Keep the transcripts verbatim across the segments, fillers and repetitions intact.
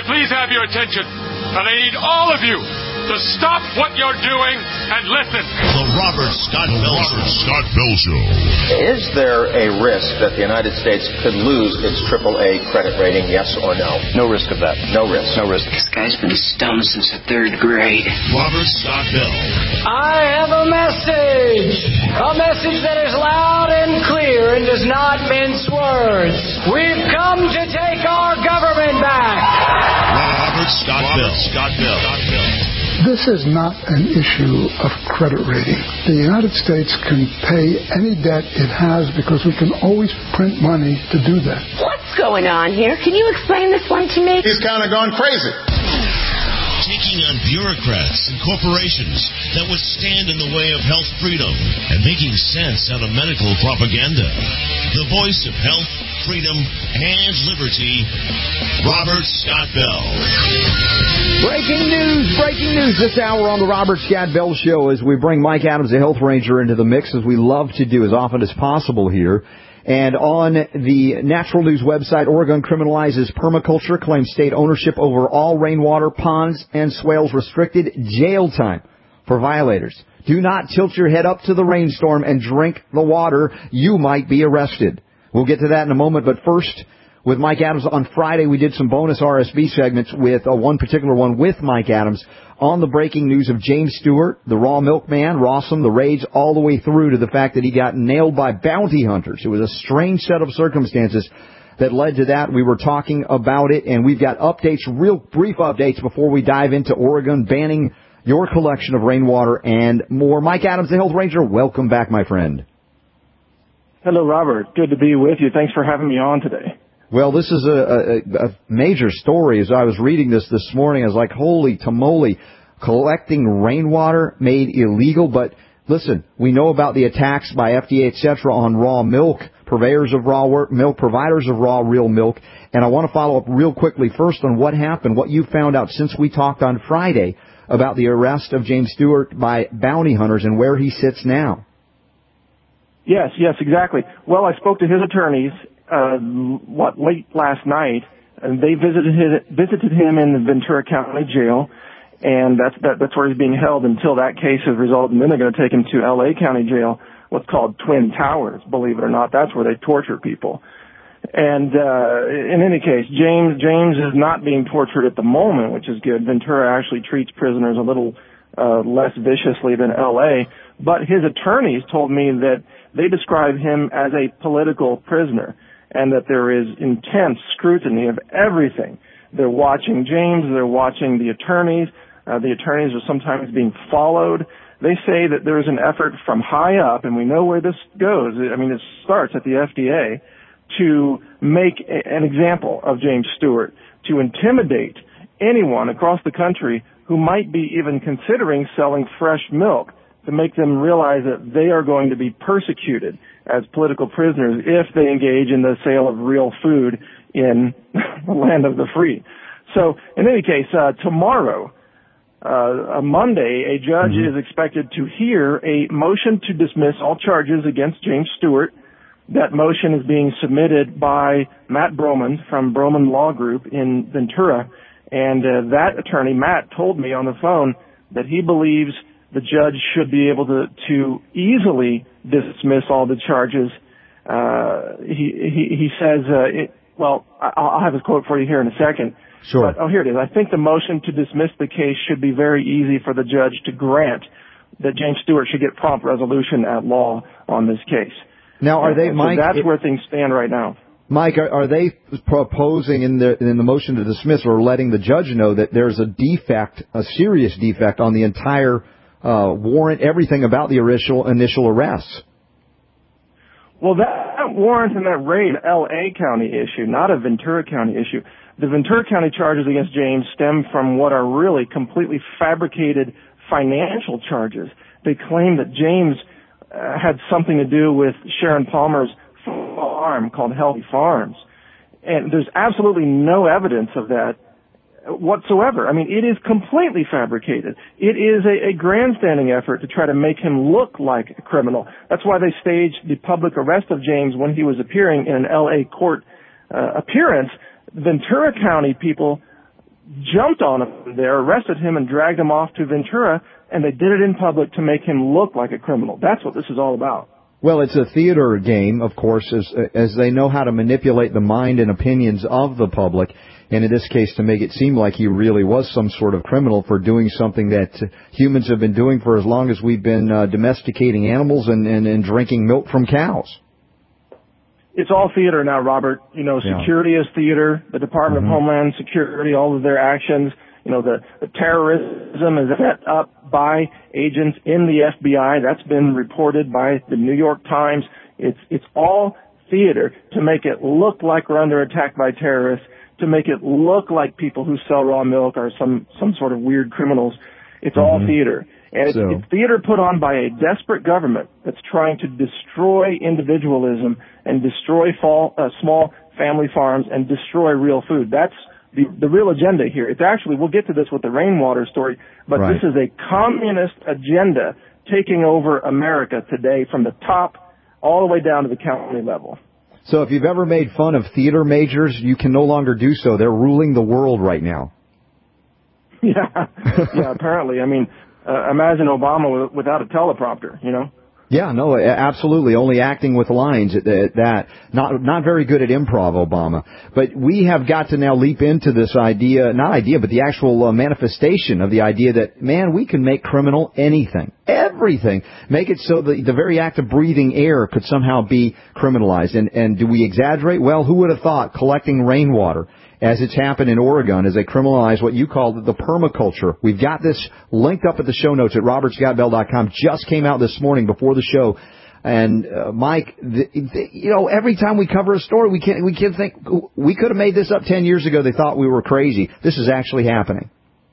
I please have your attention? And I need all of you to stop what you're doing and listen. The Robert Scott Bell Show. Scott Bell Show. Is there a risk that the United States could lose its triple A credit rating, yes or no? No risk of that. No risk. No risk. This guy's been stoned since the third grade. Robert Scott Bell. I have a message. A message that is loud and clear and does not mince words. We've come to take our government back. Robert Scott Robert Bell. Scott Bell. Scott Bell. This is not an issue of credit rating. The United States can pay any debt it has because we can always print money to do that. What's going on here? Can you explain this one to me? He's kind of gone crazy. Taking on bureaucrats and corporations that would stand in the way of health freedom and making sense out of medical propaganda. The voice of health, freedom, and liberty, Robert Scott Bell. Breaking news, breaking news this hour on the Robert Scott Bell Show as we bring Mike Adams, the health ranger, into the mix, as we love to do as often as possible here. And on the Natural News website, Oregon criminalizes permaculture, claims state ownership over all rainwater, ponds, and swales, restricted jail time for violators. Do not tilt your head up to the rainstorm and drink the water. You might be arrested. We'll get to that in a moment, but first, with Mike Adams on Friday, we did some bonus R S V segments with uh, one particular one with Mike Adams on the breaking news of James Stewart, the raw milkman, Rossum, the raids, all the way through to the fact that he got nailed by bounty hunters. It was a strange set of circumstances that led to that. We were talking about it, and we've got updates, real brief updates before we dive into Oregon banning your collection of rainwater and more. Mike Adams, the Health Ranger, welcome back, my friend. Hello, Robert. Good to be with you. Thanks for having me on today. Well, this is a, a, a major story. As I was reading this this morning, I was like, holy tamale, collecting rainwater made illegal. But listen, we know about the attacks by F D A, et cetera, on raw milk, purveyors of raw milk, providers of raw real milk. And I want to follow up real quickly first on what happened, what you found out since we talked on Friday about the arrest of James Stewart by bounty hunters and where he sits now. Yes, yes, exactly. Well, I spoke to his attorneys, uh, what, late last night, and they visited his, visited him in the Ventura County Jail, and that's that, that's where he's being held until that case is resolved, and then they're going to take him to L A County Jail, what's called Twin Towers, believe it or not. That's where they torture people. And uh, in any case, James James is not being tortured at the moment, which is good. Ventura actually treats prisoners a little uh, less viciously than L A, but his attorneys told me that they describe him as a political prisoner and that there is intense scrutiny of everything. They're watching James, they're watching the attorneys. Uh, the attorneys are sometimes being followed. They say that there is an effort from high up, and we know where this goes. I mean, it starts at the F D A, to make a, an example of James Stewart, to intimidate anyone across the country who might be even considering selling fresh milk, to make them realize that they are going to be persecuted as political prisoners if they engage in the sale of real food in the land of the free. So, in any case, uh, tomorrow, uh, on Monday, a judge mm-hmm. is expected to hear a motion to dismiss all charges against James Stewart. That motion is being submitted by Matt Broman from Broman Law Group in Ventura. And uh, that attorney, Matt, told me on the phone that he believes the judge should be able to, to easily dismiss all the charges. Uh, he, he, he says, uh, it, well, I'll have his quote for you here in a second. Sure. But, oh, here it is. I think the motion to dismiss the case should be very easy for the judge to grant that James Stewart should get prompt resolution at law on this case. Now, are they, so Mike? That's it, where things stand right now. Mike, are, are they proposing in the in the motion to dismiss or letting the judge know that there's a defect, a serious defect on the entire uh, warrant, everything about the initial initial arrests? Well, that, that warrant and that raid, L A County issue, not a Ventura County issue. The Ventura County charges against James stem from what are really completely fabricated financial charges. They claim that James uh, had something to do with Sharon Palmer's farm called Healthy Farms. And there's absolutely no evidence of that whatsoever. I mean, it is completely fabricated. It is a, a grandstanding effort to try to make him look like a criminal. That's why they staged the public arrest of James when he was appearing in an L A court uh, appearance. Ventura County people jumped on him there, arrested him, and dragged him off to Ventura, and they did it in public to make him look like a criminal. That's what this is all about. Well, it's a theater game, of course, as, as they know how to manipulate the mind and opinions of the public, and in this case to make it seem like he really was some sort of criminal for doing something that humans have been doing for as long as we've been uh, domesticating animals and, and, and drinking milk from cows. It's all theater now, Robert. You know, security yeah. is theater. The Department mm-hmm. of Homeland Security, all of their actions, you know, the, the terrorism is set up by agents in the F B I. That's been reported by the New York Times. It's, it's all theater to make it look like we're under attack by terrorists, to make it look like people who sell raw milk are some, some sort of weird criminals. It's mm-hmm. all theater. And it's, so. it's theater put on by a desperate government that's trying to destroy individualism and destroy fall, uh, small family farms and destroy real food. That's the, the real agenda here. It's actually, we'll get to this with the rainwater story, but right. this is a communist agenda taking over America today from the top all the way down to the county level. So if you've ever made fun of theater majors, you can no longer do so. They're ruling the world right now. Yeah, yeah, apparently. I mean, uh, imagine Obama without a teleprompter, you know? Yeah, no, absolutely. Only acting with lines at that. Not not very good at improv, Obama. But we have got to now leap into this idea, not idea, but the actual uh, manifestation of the idea that, man, we can make criminal anything, everything. Make it so that the very act of breathing air could somehow be criminalized. And, and do we exaggerate? Well, who would have thought collecting rainwater, as it's happened in Oregon, as they criminalize what you call the permaculture. We've got this linked up at the show notes at robert scott bell dot com. Just came out this morning before the show. And, uh, Mike, the, the, you know, every time we cover a story, we can't, we can't think, we could have made this up ten years ago. They thought we were crazy. This is actually happening.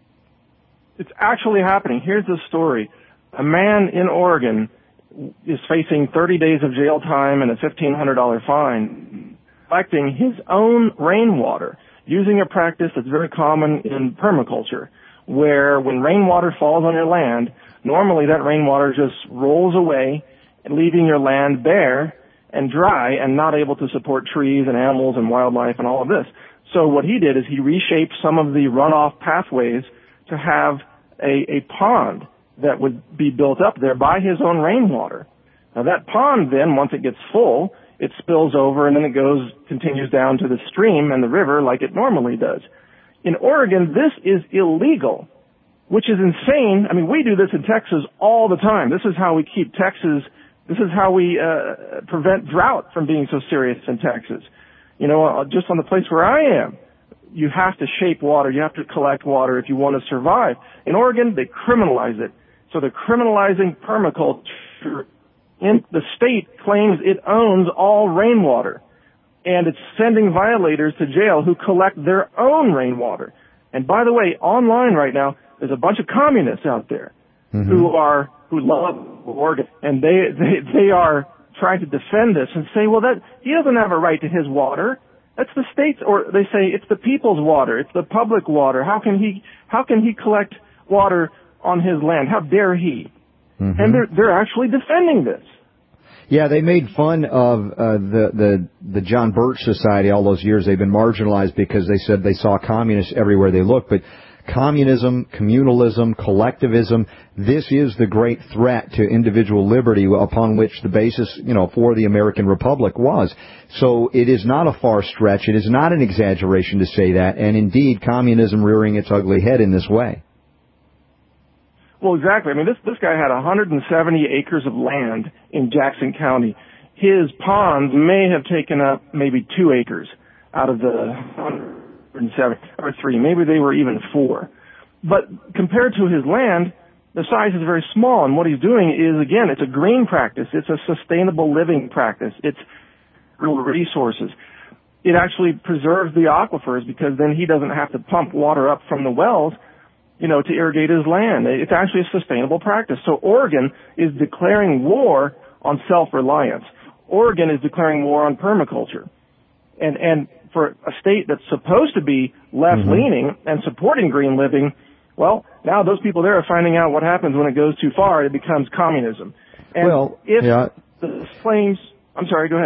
It's actually happening. Here's the story. A man in Oregon is facing thirty days of jail time and a fifteen hundred dollars fine, collecting his own rainwater, using a practice that's very common in permaculture, where when rainwater falls on your land, normally that rainwater just rolls away, leaving your land bare and dry and not able to support trees and animals and wildlife and all of this. So what he did is he reshaped some of the runoff pathways to have a, a pond that would be built up there by his own rainwater. Now that pond then, once it gets full, it spills over and then it goes, continues down to the stream and the river like it normally does. In Oregon, this is illegal, which is insane. I mean, we do this in Texas all the time. This is how we keep Texas, this is how we uh, prevent drought from being so serious in Texas. You know, just on the place where I am, you have to shape water, you have to collect water if you want to survive. In Oregon, they criminalize it. So they're criminalizing permaculture. And the state claims it owns all rainwater, and it's sending violators to jail who collect their own rainwater. And by the way, online right now, there's a bunch of communists out there mm-hmm. who are who love Oregon, and they, they they are trying to defend this and say, well, that he doesn't have a right to his water. That's the state's, or they say it's the people's water, it's the public water. How can he how can he collect water on his land? How dare he? Mm-hmm. And they're they're actually defending this. Yeah, they made fun of uh, the the the John Birch Society all those years. They've been marginalized because they said they saw communists everywhere they looked. But communism, communalism, collectivism, this is the great threat to individual liberty upon which the basis, you know, for the American Republic was. So it is not a far stretch. It is not an exaggeration to say that. And indeed, communism rearing its ugly head in this way. Well, exactly. I mean, this this guy had one hundred seventy acres of land in Jackson County. His ponds may have taken up maybe two acres out of the one hundred seventy, or three. Maybe they were even four. But compared to his land, the size is very small. And what he's doing is, again, it's a green practice. It's a sustainable living practice. It's real resources. It actually preserves the aquifers because then he doesn't have to pump water up from the wells, you know, to irrigate his land. It's actually a sustainable practice. So Oregon is declaring war on self-reliance. Oregon is declaring war on permaculture. And, and for a state that's supposed to be left-leaning mm-hmm. and supporting green living, well, now those people there are finding out what happens when it goes too far. It becomes communism. And well, if yeah. the claims, I'm sorry, go ahead.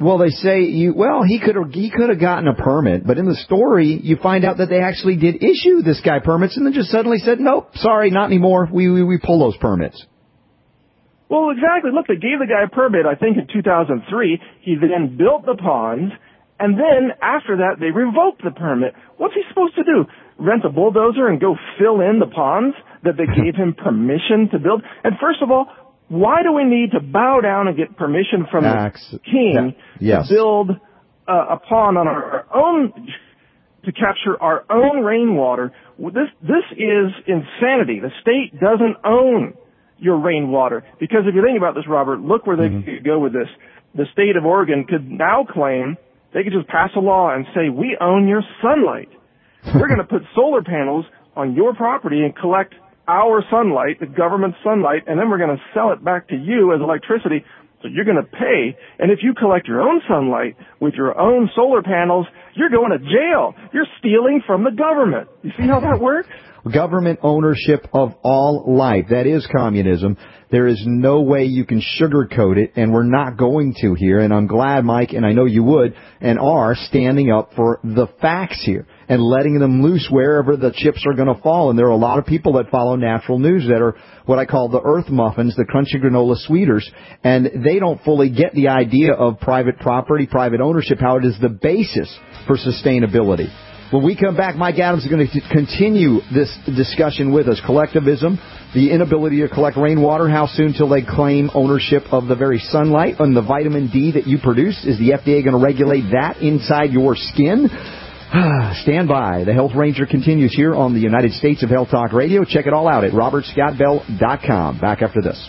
Well, they say you. Well, he could have he could have gotten a permit, but in the story, you find out that they actually did issue this guy permits, and then just suddenly said, "Nope, sorry, not anymore. We we, we pull those permits." Well, exactly. Look, they gave the guy a permit, I think, in two thousand three. He then built the ponds, and then after that, they revoked the permit. What's he supposed to do? Rent a bulldozer and go fill in the ponds that they gave him permission to build? And first of all, why do we need to bow down and get permission from Tax. the king yeah. yes. to build uh, a pond on our own, to capture our own rainwater? This this is insanity. The state doesn't own your rainwater. Because if you think about this, Robert, look where they mm-hmm. could go with this. The state of Oregon could now claim, they could just pass a law and say, we own your sunlight. We're going to put solar panels on your property and collect our sunlight, the government sunlight, and then we're going to sell it back to you as electricity. So you're going to pay. And if you collect your own sunlight with your own solar panels, you're going to jail. You're stealing from the government. You see how that works? Government ownership of all life. That is communism. There is no way you can sugarcoat it, and we're not going to here. And I'm glad, Mike, and I know you would, and are standing up for the facts here and letting them loose wherever the chips are going to fall. And there are a lot of people that follow natural news that are what I call the earth muffins, the crunchy granola sweeters, and they don't fully get the idea of private property, private ownership, how it is the basis for sustainability. When we come back, Mike Adams is going to continue this discussion with us. Collectivism, the inability to collect rainwater, how soon till they claim ownership of the very sunlight and the vitamin D that you produce. Is the F D A going to regulate that inside your skin? Stand by. The Health Ranger continues here on the United States of Health Talk Radio. Check it all out at robert scott bell dot com. Back after this.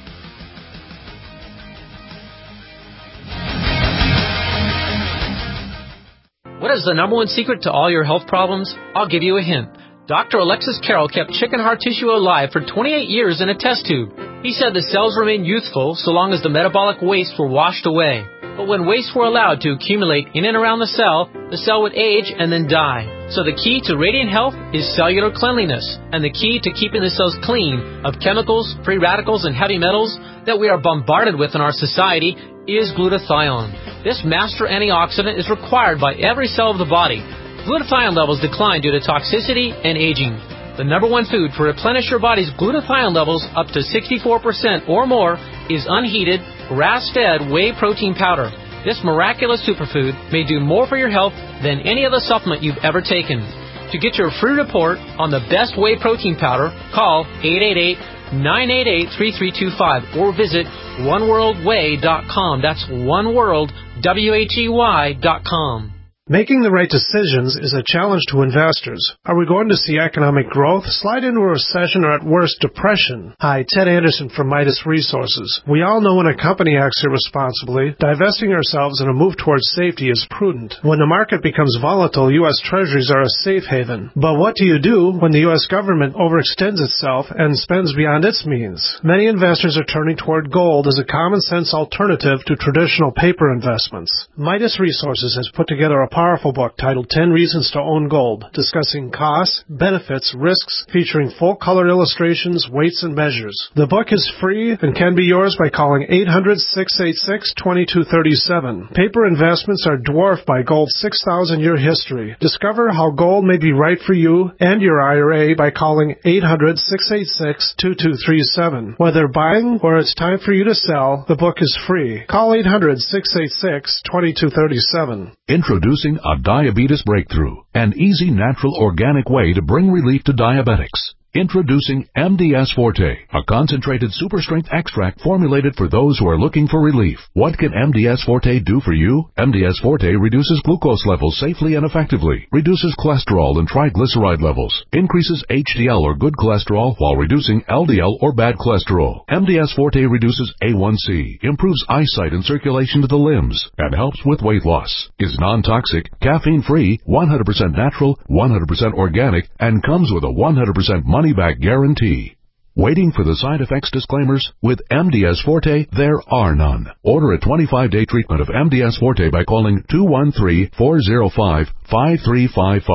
What is the number one secret to all your health problems? I'll give you a hint. Doctor Alexis Carroll kept chicken heart tissue alive for twenty-eight years in a test tube. He said the cells remained youthful so long as the metabolic wastes were washed away. But when wastes were allowed to accumulate in and around the cell, the cell would age and then die. So the key to radiant health is cellular cleanliness, and the key to keeping the cells clean of chemicals, free radicals, and heavy metals that we are bombarded with in our society is glutathione. This master antioxidant is required by every cell of the body. Glutathione levels decline due to toxicity and aging. The number one food to replenish your body's glutathione levels up to sixty-four percent or more is unheated, grass-fed whey protein powder. This miraculous superfood may do more for your health than any other supplement you've ever taken. To get your free report on the best whey protein powder, call eight eight eight, nine eight eight, three three two five or visit one world whey dot com. That's oneworld, W H E Y dot com. Making the right decisions is a challenge to investors. Are we going to see economic growth, slide into a recession, or at worst, depression? Hi, Ted Anderson from Midas Resources. We all know when a company acts irresponsibly, divesting ourselves in a move towards safety is prudent. When the market becomes volatile, U S Treasuries are a safe haven. But what do you do when the U S government overextends itself and spends beyond its means? Many investors are turning toward gold as a common-sense alternative to traditional paper investments. Midas Resources has put together a powerful book titled ten Reasons to Own Gold, discussing costs, benefits, risks, featuring full-color illustrations, weights, and measures. The book is free and can be yours by calling eight hundred, six eight six, two two three seven. Paper investments are dwarfed by gold's six thousand year history. Discover how gold may be right for you and your I R A by calling eight hundred, six eight six, two two three seven. Whether buying or it's time for you to sell, the book is free. Call eight hundred, six eight six, two two three seven. Introducing a diabetes breakthrough, an easy, natural, organic way to bring relief to diabetics. Introducing M D S Forte, a concentrated super-strength extract formulated for those who are looking for relief. What can M D S Forte do for you? M D S Forte reduces glucose levels safely and effectively, reduces cholesterol and triglyceride levels, increases H D L or good cholesterol while reducing L D L or bad cholesterol. M D S Forte reduces A one C, improves eyesight and circulation to the limbs, and helps with weight loss. Is non-toxic, caffeine-free, one hundred percent natural, one hundred percent organic, and comes with a one hundred percent money money-back guarantee. Waiting for the side effects disclaimers? With M D S Forte, there are none. Order a twenty-five day treatment of M D S Forte by calling two one three, four zero five, five three five five.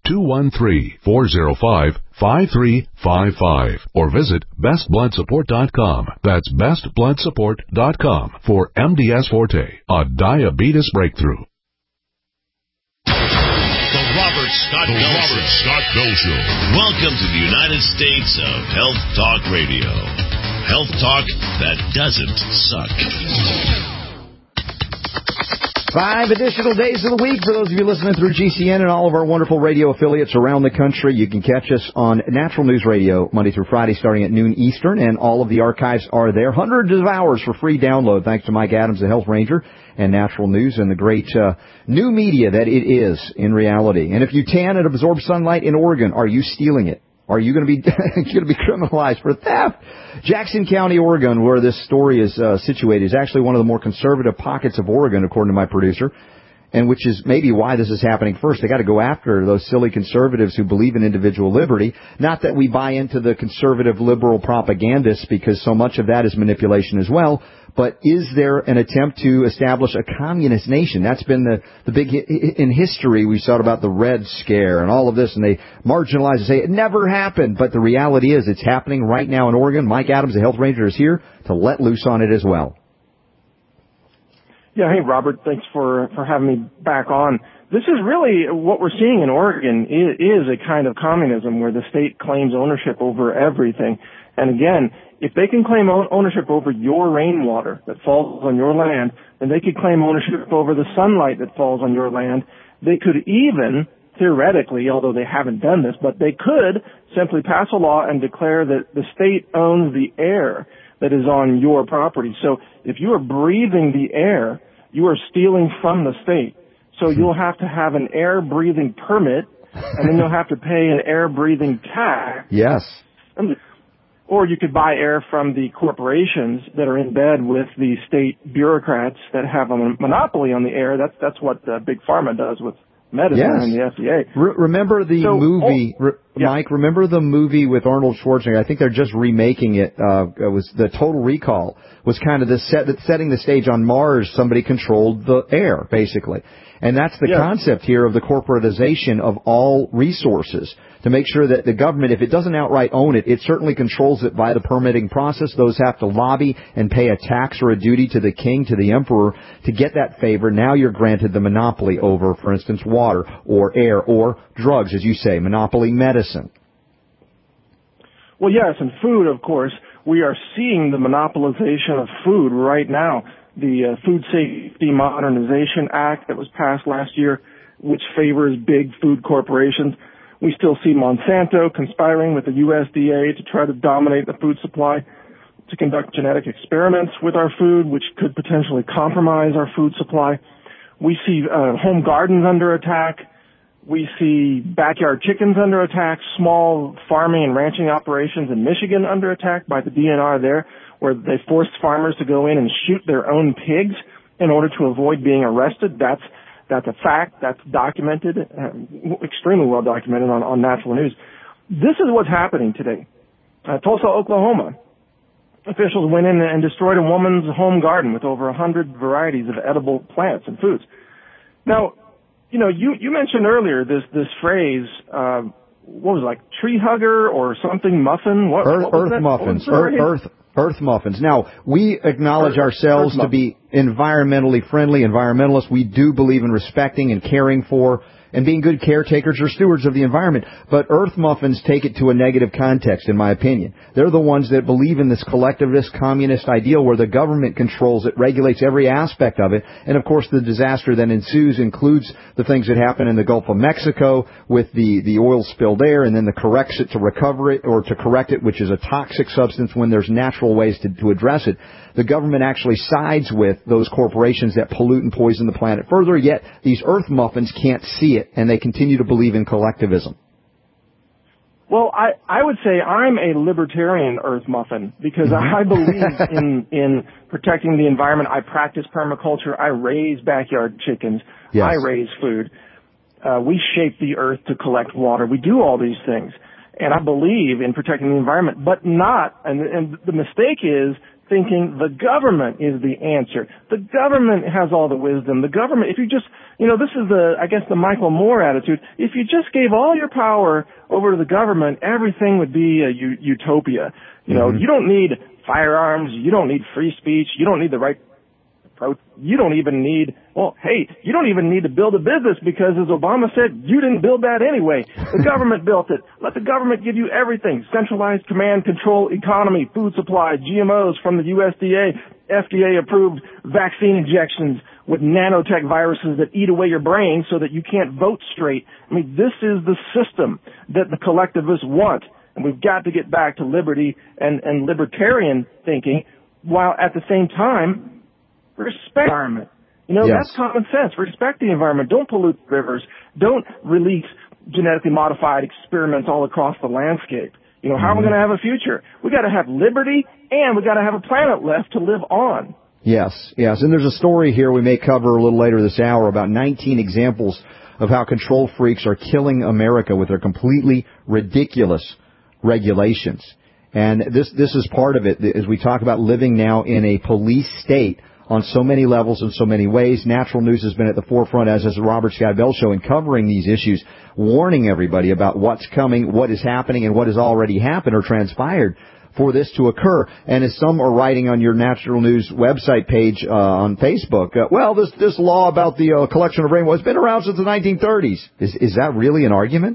two one three, four zero five, five three five five or visit best blood support dot com. That's best blood support dot com for M D S Forte, a diabetes breakthrough. The Robert Scott The Bell Robert Show. Scott Bell Show. Welcome to the United States of Health Talk Radio. Health talk that doesn't suck. Five additional days of the week for those of you listening through G C N and all of our wonderful radio affiliates around the country. You can catch us on Natural News Radio Monday through Friday starting at noon Eastern, and all of the archives are there. Hundreds of hours for free download thanks to Mike Adams, the Health Ranger, and Natural News, and the great uh, new media that it is in reality. And if you tan and absorb sunlight in Oregon, are you stealing it? Are you going to be going to be criminalized for theft? Jackson County, Oregon, where this story is uh, situated, is actually one of the more conservative pockets of Oregon, according to my producer, and which is maybe why this is happening first. They got to go after those silly conservatives who believe in individual liberty. Not that we buy into the conservative liberal propagandists, because so much of that is manipulation as well. But is there an attempt to establish a communist nation? That's been the, the big, in history, we saw about the Red Scare and all of this, and they marginalize and say it never happened. But the reality is it's happening right now in Oregon. Mike Adams, the Health Ranger, is here to let loose on it as well. Yeah, hey, Robert, thanks for, for having me back on. This is really what we're seeing in Oregon is, is a kind of communism where the state claims ownership over everything. And again, if they can claim ownership over your rainwater that falls on your land, then they could claim ownership over the sunlight that falls on your land. They could even, theoretically, although they haven't done this, but they could simply pass a law and declare that the state owns the air that is on your property. So if you are breathing the air, you are stealing from the state. So you'll have to have an air-breathing permit, and then you'll have to pay an air-breathing tax. Yes. Or you could buy air from the corporations that are in bed with the state bureaucrats that have a monopoly on the air. That's that's what uh, Big Pharma does with medicine yes. and the F D A. Re- remember the so, movie, oh, re- yeah. Mike, remember the movie with Arnold Schwarzenegger? I think they're just remaking it. Uh, it was the Total Recall was kind of the set, setting the stage on Mars. Somebody controlled the air, basically. And that's the yes. concept here of the corporatization of all resources, to make sure that the government, if it doesn't outright own it, it certainly controls it by the permitting process. Those have to lobby and pay a tax or a duty to the king, to the emperor, to get that favor. Now you're granted the monopoly over, for instance, water or air or drugs, as you say, monopoly medicine. Well, yes, and food, of course. We are seeing the monopolization of food right now. The uh, Food Safety Modernization Act that was passed last year, which favors big food corporations. We still see Monsanto conspiring with the U S D A to try to dominate the food supply, to conduct genetic experiments with our food, which could potentially compromise our food supply. We see uh, home gardens under attack. We see backyard chickens under attack, small farming and ranching operations in Michigan under attack by the D N R there, where they forced farmers to go in and shoot their own pigs in order to avoid being arrested. That's that's a fact. That's documented, uh, extremely well documented on, on Natural News. This is what's happening today. Uh, Tulsa, Oklahoma. Officials went in and destroyed a woman's home garden with over one hundred varieties of edible plants and foods. Now, you know, you, you mentioned earlier this, this phrase, uh, what was it, like tree hugger or something muffin? What, earth, what was earth that? muffins. Earth, earth, earth muffins. Now, we acknowledge earth, ourselves earth to be environmentally friendly, environmentalists. We do believe in respecting and caring for and being good caretakers or stewards of the environment. But earth muffins take it to a negative context, in my opinion. They're the ones that believe in this collectivist communist ideal where the government controls it, regulates every aspect of it. And, of course, the disaster that ensues includes the things that happen in the Gulf of Mexico with the, the oil spill there, and then the corrects it to recover it or to correct it, which is a toxic substance when there's natural ways to, to address it. The government actually sides with those corporations that pollute and poison the planet further, yet these earth muffins can't see it, and they continue to believe in collectivism. Well, I, I would say I'm a libertarian earth muffin because I believe in, in protecting the environment. I practice permaculture. I raise backyard chickens. Yes. I raise food. Uh, we shape the earth to collect water. We do all these things. And I believe in protecting the environment, but not, and, and the mistake is thinking the government is the answer. The government has all the wisdom. The government, if you just, you know, this is the, I guess, the Michael Moore attitude. If you just gave all your power over to the government, everything would be a u- utopia. You know, mm-hmm. you don't need firearms. You don't need free speech. You don't need the right approach. You don't even need, well, hey, you don't even need to build a business because, as Obama said, you didn't build that anyway. The government built it. Let the government give you everything. Centralized command control economy, food supply, G M Os from the U S D A, F D A-approved vaccine injections with nanotech viruses that eat away your brain so that you can't vote straight. I mean, this is the system that the collectivists want. And we've got to get back to liberty and, and libertarian thinking while at the same time respect the environment. You know, yes. That's common sense. Respect the environment. Don't pollute rivers. Don't release genetically modified experiments all across the landscape. You know, how mm-hmm. are we going to have a future? We got to have liberty, and we got to have a planet left to live on. Yes, yes. And there's a story here we may cover a little later this hour about nineteen examples of how control freaks are killing America with their completely ridiculous regulations. And this this is part of it as we talk about living now in a police state on so many levels in so many ways. Natural News has been at the forefront, as has the Robert Scott Bell Show, in covering these issues, warning everybody about what's coming, what is happening, and what has already happened or transpired for this to occur. And as some are writing on your Natural News website page uh, on Facebook, uh, well, this this law about the uh, collection of rainwater has been around since the nineteen thirties. Is is that really an argument?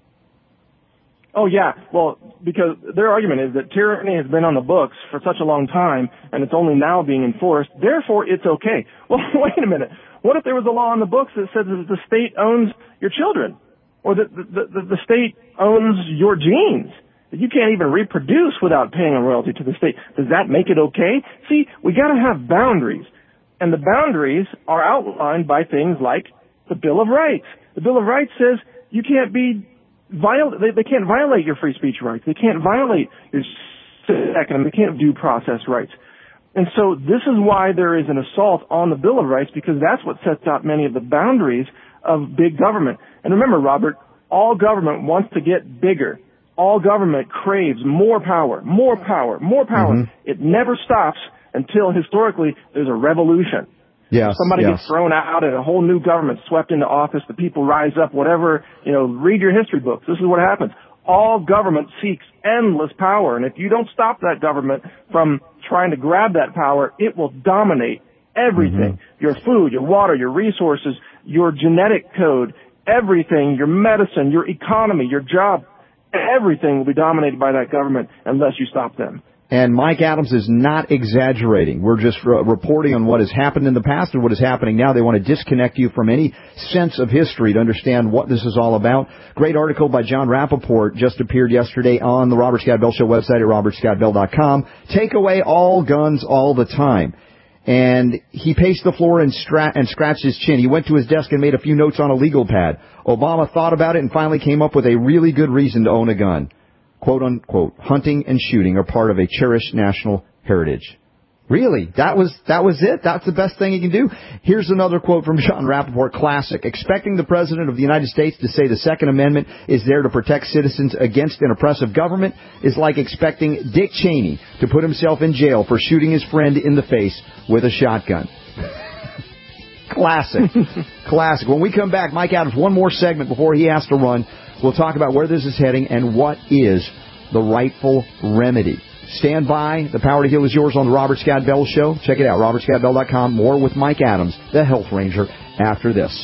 Oh, yeah. Well, because their argument is that tyranny has been on the books for such a long time, and it's only now being enforced. Therefore, it's okay. Well, wait a minute. What if there was a law on the books that said that the state owns your children, or that the, the, the state owns your genes, that you can't even reproduce without paying a royalty to the state? Does that make it okay? See, we got to have boundaries, and the boundaries are outlined by things like the Bill of Rights. The Bill of Rights says you can't be Viol- they, they can't violate your free speech rights. They can't violate your second. They can't due process rights. And so this is why there is an assault on the Bill of Rights, because that's what sets out many of the boundaries of big government. And remember, Robert, all government wants to get bigger. All government craves more power, more power, more power. Mm-hmm. It never stops until historically there's a revolution. Yes, Somebody yes. gets thrown out and a whole new government swept into office. The people rise up, whatever, you know, read your history books. This is what happens. All government seeks endless power. And if you don't stop that government from trying to grab that power, it will dominate everything. Mm-hmm. Your food, your water, your resources, your genetic code, everything, your medicine, your economy, your job, everything will be dominated by that government unless you stop them. And Mike Adams is not exaggerating. We're just uh, reporting on what has happened in the past and what is happening now. They want to disconnect you from any sense of history to understand what this is all about. Great article by John Rappaport just appeared yesterday on the Robert Scott Bell Show website at robert scott bell dot com. Take away all guns all the time. And he paced the floor and, stra- and scratched his chin. He went to his desk and made a few notes on a legal pad. Obama thought about it and finally came up with a really good reason to own a gun. Quote, unquote, hunting and shooting are part of a cherished national heritage. Really? That was that was it? That's the best thing he can do? Here's another quote from John Rappaport, classic. Expecting the President of the United States to say the Second Amendment is there to protect citizens against an oppressive government is like expecting Dick Cheney to put himself in jail for shooting his friend in the face with a shotgun. Classic. Classic. When we come back, Mike Adams, one more segment before he has to run. We'll talk about where this is heading and what is the rightful remedy. Stand by. The power to heal is yours on the Robert Scott Bell Show. Check it out, robert scott bell dot com. More with Mike Adams, the Health Ranger, after this.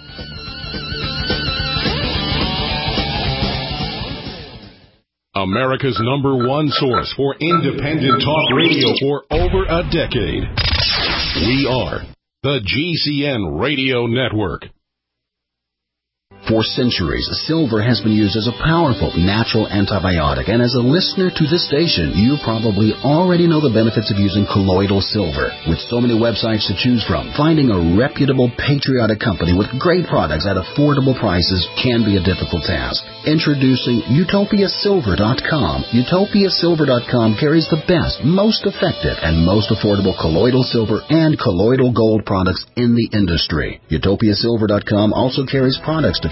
America's number one source for independent talk radio for over a decade. We are the G C N Radio Network. For centuries, silver has been used as a powerful natural antibiotic, and as a listener to this station, you probably already know the benefits of using colloidal silver. With so many websites to choose from, finding a reputable, patriotic company with great products at affordable prices can be a difficult task. Introducing Utopia Silver dot com. Utopia Silver dot com carries the best, most effective, and most affordable colloidal silver and colloidal gold products in the industry. Utopia Silver dot com also carries products to fit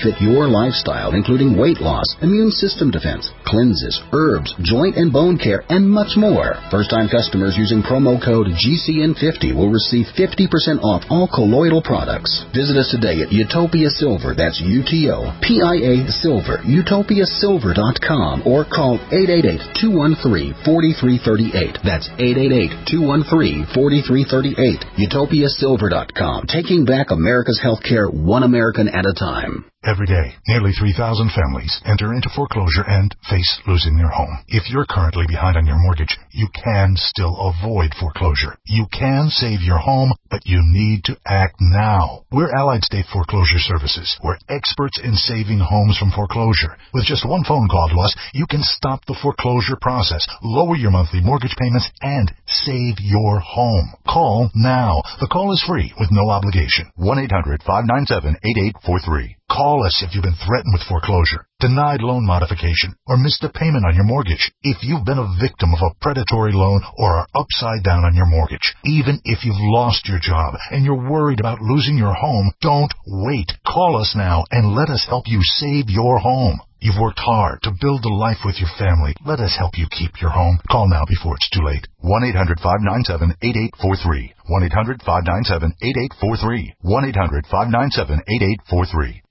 fit your lifestyle, including weight loss, immune system defense, cleanses, herbs, joint and bone care, and much more. First-time customers using promo code G C N fifty will receive fifty percent off all colloidal products. Visit us today at Utopia Silver, that's U T O P I A Silver, utopia silver dot com, or call eight eight eight, two one three, four three three eight. That's eight eight eight, two one three, four three three eight. utopia silver dot com. Taking back America's healthcare one American at a time. Every day, nearly three thousand families enter into foreclosure and face losing their home. If you're currently behind on your mortgage, you can still avoid foreclosure. You can save your home, but you need to act now. We're Allied State Foreclosure Services. We're experts in saving homes from foreclosure. With just one phone call to us, you can stop the foreclosure process, lower your monthly mortgage payments, and save your home. Call now. The call is free with no obligation. one eight hundred, five nine seven, eight eight four three. Call us if you've been threatened with foreclosure, denied loan modification, or missed a payment on your mortgage. If you've been a victim of a predatory loan or are upside down on your mortgage, even if you've lost your job and you're worried about losing your home, don't wait. Call us now and let us help you save your home. You've worked hard to build a life with your family. Let us help you keep your home. Call now before it's too late. one eight hundred, five nine seven, eight eight four three. one eight hundred, five nine seven, eight eight four three. one eight hundred, five nine seven, eight eight four three.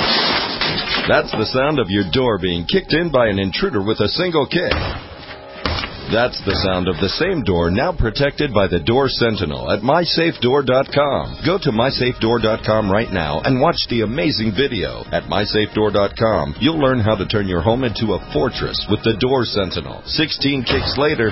That's the sound of your door being kicked in by an intruder with a single kick. That's the sound of the same door now protected by the Door Sentinel at my safe door dot com. Go to my safe door dot com right now and watch the amazing video. At my safe door dot com, you'll learn how to turn your home into a fortress with the Door Sentinel. sixteen kicks later,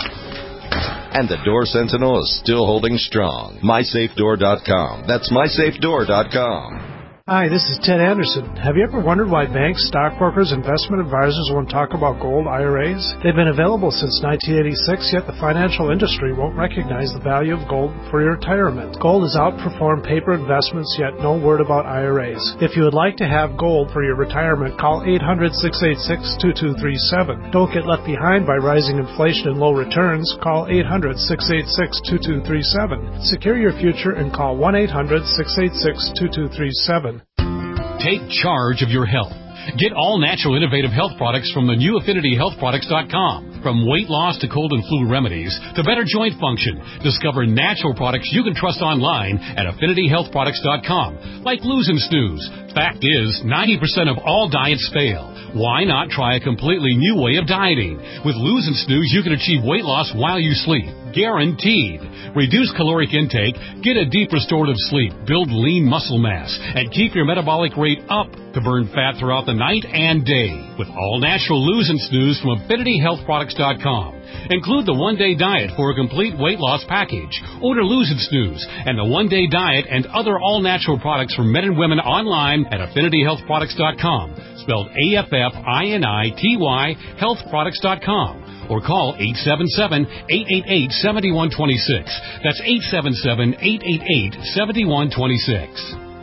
and the Door Sentinel is still holding strong. my safe door dot com. That's my safe door dot com. Hi, this is Ted Anderson. Have you ever wondered why banks, stockbrokers, investment advisors won't talk about gold I R As? They've been available since nineteen eighty-six, yet the financial industry won't recognize the value of gold for your retirement. Gold has outperformed paper investments, yet no word about I R As. If you would like to have gold for your retirement, call eight hundred, six eight six, two two three seven. Don't get left behind by rising inflation and low returns. Call eight hundred, six eight six, two two three seven. Secure your future and call one eight hundred, six eight six, two two three seven. Take charge of your health. Get all natural innovative health products from the new affinity health products dot com. From weight loss to cold and flu remedies to better joint function, discover natural products you can trust online at affinity health products dot com, like Lose and Snooze. Fact is, ninety percent of all diets fail. Why not try a completely new way of dieting? With Lose and Snooze, you can achieve weight loss while you sleep. Guaranteed. Reduce caloric intake, get a deep restorative sleep, build lean muscle mass, and keep your metabolic rate up to burn fat throughout the night and day. With all natural Lose and Snooze from affinity health products dot com. Include the one-day diet for a complete weight loss package. Order Lose and Snooze and the one-day diet and other all-natural products for men and women online at affinity health products dot com. Spelled A F F I N I T Y health products dot com. Or call eight seven seven, eight eight eight, seven one two six. That's eight seven seven, eight eight eight, seven one two six.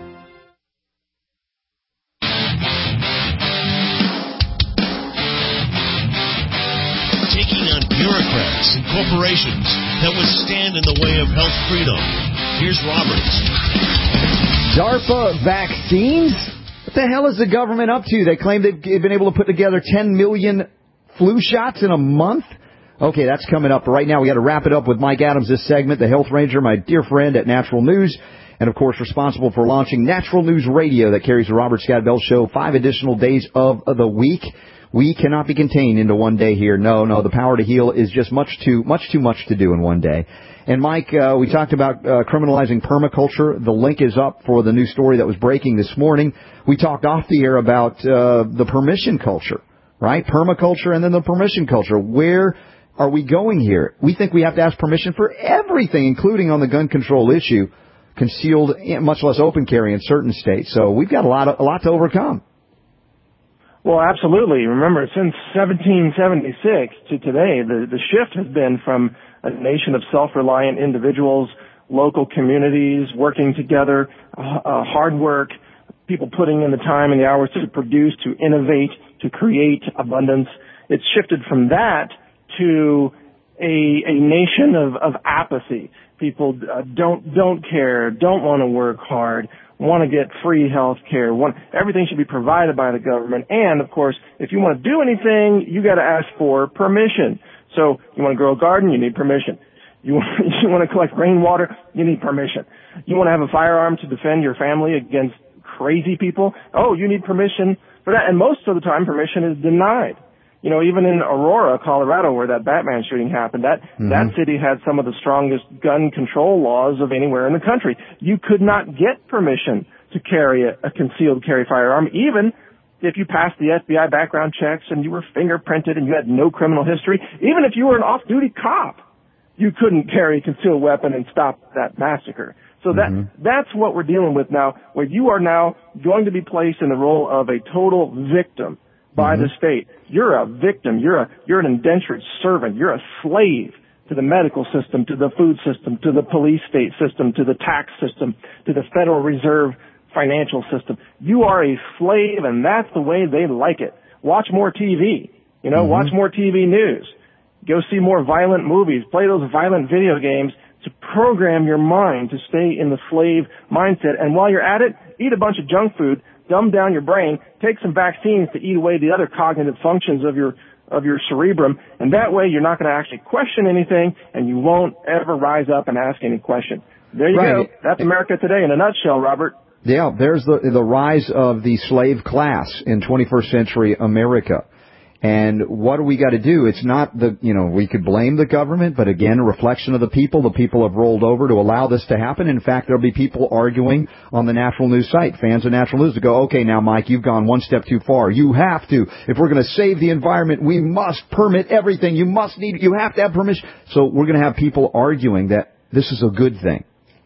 Taking on bureaucrats and corporations that would stand in the way of health freedom. Here's Roberts. DARPA vaccines? What the hell is the government up to? They claim they've been able to put together ten million flu shots in a month? Okay, that's coming up. Right now, we got to wrap it up with Mike Adams, this segment, the Health Ranger, my dear friend at Natural News, and, of course, responsible for launching Natural News Radio that carries the Robert Scott Bell Show five additional days of the week. We cannot be contained into one day here. No, no, the power to heal is just much too much too much to do in one day. And, Mike, uh, we talked about uh, criminalizing permaculture. The link is up for the new story that was breaking this morning. We talked off the air about uh, the permission culture. Right? Permaculture and then the permission culture. Where are we going here? We think we have to ask permission for everything, including on the gun control issue, concealed, much less open carry in certain states. So we've got a lot, of, a lot to overcome. Well, absolutely. Remember, since seventeen seventy-six to today, the, the shift has been from a nation of self-reliant individuals, local communities working together, uh, hard work, people putting in the time and the hours to produce, to innovate, to create abundance. It's shifted from that to a, a nation of, of apathy. People uh, don't don't care, don't want to work hard, want to get free health care. Want, everything should be provided by the government. And, of course, if you want to do anything, you got to ask for permission. So you want to grow a garden, you need permission. You want, you want to collect rainwater, you need permission. You want to have a firearm to defend your family against crazy people, oh, you need permission for that. And most of the time, permission is denied. You know, even in Aurora, Colorado, where that Batman shooting happened, that, mm-hmm. that city had some of the strongest gun control laws of anywhere in the country. You could not get permission to carry a, a concealed carry firearm, even if you passed the F B I background checks and you were fingerprinted and you had no criminal history. Even if you were an off-duty cop, you couldn't carry a concealed weapon and stop that massacre. So that, mm-hmm. that's what we're dealing with now, where you are now going to be placed in the role of a total victim by mm-hmm. the state. You're a victim. You're a, you're an indentured servant. You're a slave to the medical system, to the food system, to the police state system, to the tax system, to the Federal Reserve financial system. You are a slave, and that's the way they like it. Watch more T V. You know, mm-hmm. watch more T V news. Go see more violent movies. Play those violent video games to program your mind to stay in the slave mindset. And while you're at it, eat a bunch of junk food, dumb down your brain, take some vaccines to eat away the other cognitive functions of your of your cerebrum, and that way you're not going to actually question anything, and you won't ever rise up and ask any question. There you right. go. That's America today in a nutshell, Robert. Yeah, there's the the rise of the slave class in twenty-first century America. And what do we got to do? It's not the, you know, we could blame the government, but again, a reflection of the people. The people have rolled over to allow this to happen. In fact, there'll be people arguing on the Natural News site, fans of Natural News, to go, okay, now, Mike, you've gone one step too far. You have to. If we're going to save the environment, we must permit everything. You must need, you have to have permission. So we're going to have people arguing that this is a good thing.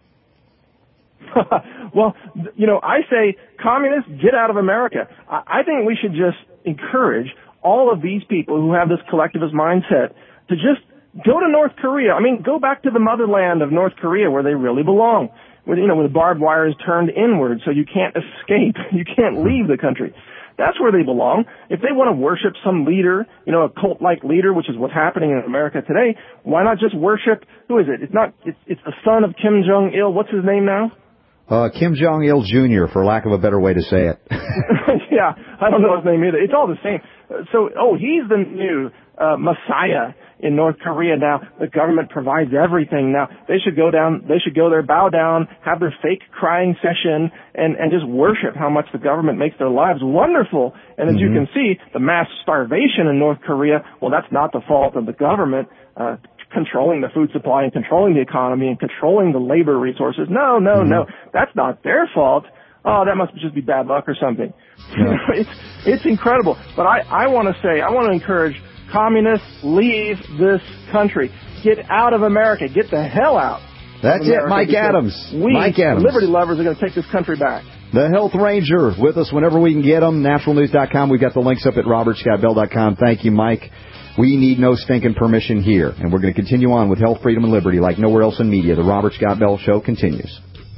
Well, you know, I say, communists, get out of America. I think we should just encourage all of these people who have this collectivist mindset to just go to North Korea. I mean, go back to the motherland of North Korea where they really belong, with, you know, where the barbed wire is turned inward so you can't escape. You can't leave the country. That's where they belong. If they want to worship some leader, you know, a cult-like leader, which is what's happening in America today, why not just worship, who is it? It's not, it's, it's the son of Kim Jong-il. What's his name now? Uh, Kim Jong-il Junior, for lack of a better way to say it. Yeah, I don't know his name either. It's all the same. So, oh, he's the new uh, Messiah in North Korea now. The government provides everything now. They should go down, they should go there, bow down, have their fake crying session, and, and just worship how much the government makes their lives wonderful. And as mm-hmm. you can see, the mass starvation in North Korea, well, that's not the fault of the government. Uh, controlling the food supply and controlling the economy and controlling the labor resources. No, no, mm-hmm. no. That's not their fault. Oh, that must just be bad luck or something. Yeah. it's it's incredible. But I, I want to say, I want to encourage communists, leave this country. Get out of America. Get the hell out. That's it, Mike Adams. We, Mike Adams. Liberty lovers, are going to take this country back. The Health Ranger with us whenever we can get them. natural news dot com. We've got the links up at robert scott bell dot com. Thank you, Mike. We need no stinking permission here. And we're going to continue on with health, freedom, and liberty like nowhere else in media. The Robert Scott Bell Show continues.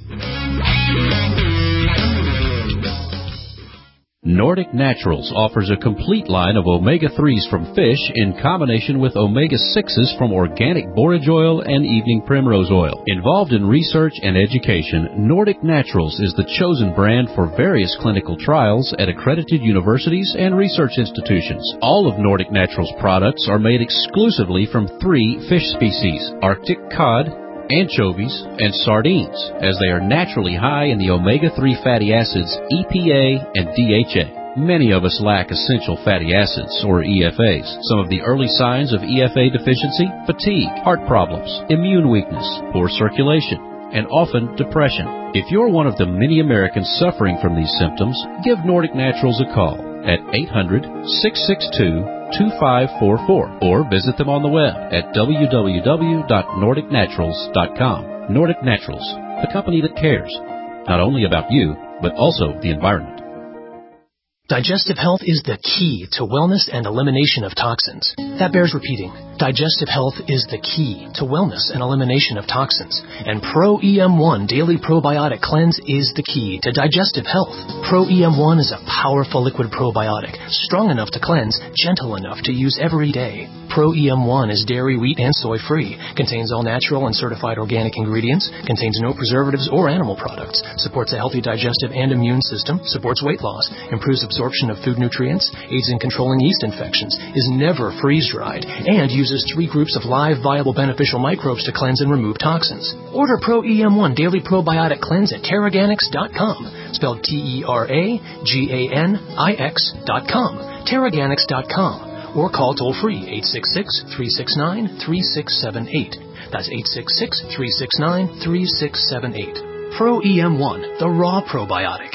Nordic Naturals offers a complete line of omega threes from fish in combination with omega sixes from organic borage oil and evening primrose oil. Involved in research and education, Nordic Naturals is the chosen brand for various clinical trials at accredited universities and research institutions. All of Nordic Naturals products are made exclusively from three fish species: Arctic cod, anchovies, and sardines, as they are naturally high in the omega three fatty acids E P A and D H A. Many of us lack essential fatty acids, or E F As. Some of the early signs of E F A deficiency: fatigue, heart problems, immune weakness, poor circulation, and often depression. If you're one of the many Americans suffering from these symptoms, give Nordic Naturals a call at eight hundred, six six two, two five four four or visit them on the web at w w w dot nordic naturals dot com. Nordic Naturals, the company that cares, not only about you, but also the environment. Digestive health is the key to wellness and elimination of toxins. That bears repeating. Digestive health is the key to wellness and elimination of toxins. And Pro E M one Daily Probiotic Cleanse is the key to digestive health. Pro E M one is a powerful liquid probiotic, strong enough to cleanse, gentle enough to use every day. Pro E M one is dairy, wheat, and soy-free, contains all natural and certified organic ingredients, contains no preservatives or animal products, supports a healthy digestive and immune system, supports weight loss, improves absorption of food nutrients, aids in controlling yeast infections, is never freeze-dried, and uses three groups of live, viable, beneficial microbes to cleanse and remove toxins. Order Pro E M one Daily Probiotic Cleanse at Terraganics dot com, spelled T E R A G A N I X dot com, Terraganics dot com. Or call toll-free eight six six, three six nine, three six seven eight. That's eight six six, three six nine, three six seven eight. Pro E M one, the raw probiotic.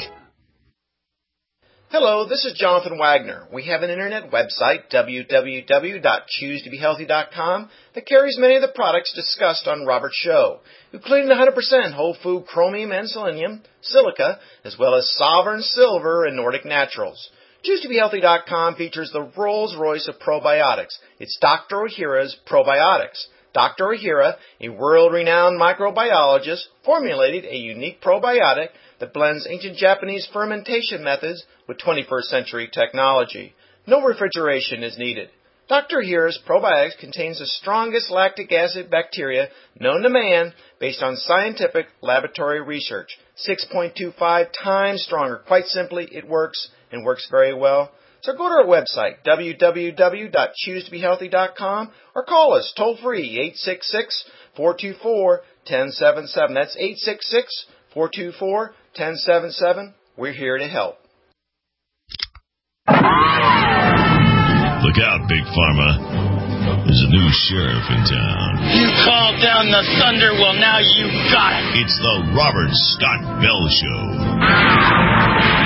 Hello, this is Jonathan Wagner. We have an internet website, w w w dot choose to be healthy dot com, that carries many of the products discussed on Robert's show, including one hundred percent whole food chromium and selenium, silica, as well as Sovereign Silver and Nordic Naturals. choose to be healthy dot com features the Rolls-Royce of probiotics. It's Doctor Ohhira's Probiotics. Doctor Ohhira, a world-renowned microbiologist, formulated a unique probiotic that blends ancient Japanese fermentation methods with twenty-first century technology. No refrigeration is needed. Doctor Ohhira's Probiotics contains the strongest lactic acid bacteria known to man based on scientific laboratory research. six point two five times stronger. Quite simply, it works and works very well. So go to our website, w w w dot choose to be healthy dot com, or call us toll-free, eight six six, four two four, one zero seven seven. That's eight six six, four two four, one zero seven seven. We're here to help. Look out, Big Pharma. There's a new sheriff in town. You called down the thunder, well, now you got it. It's the Robert Scott Bell Show.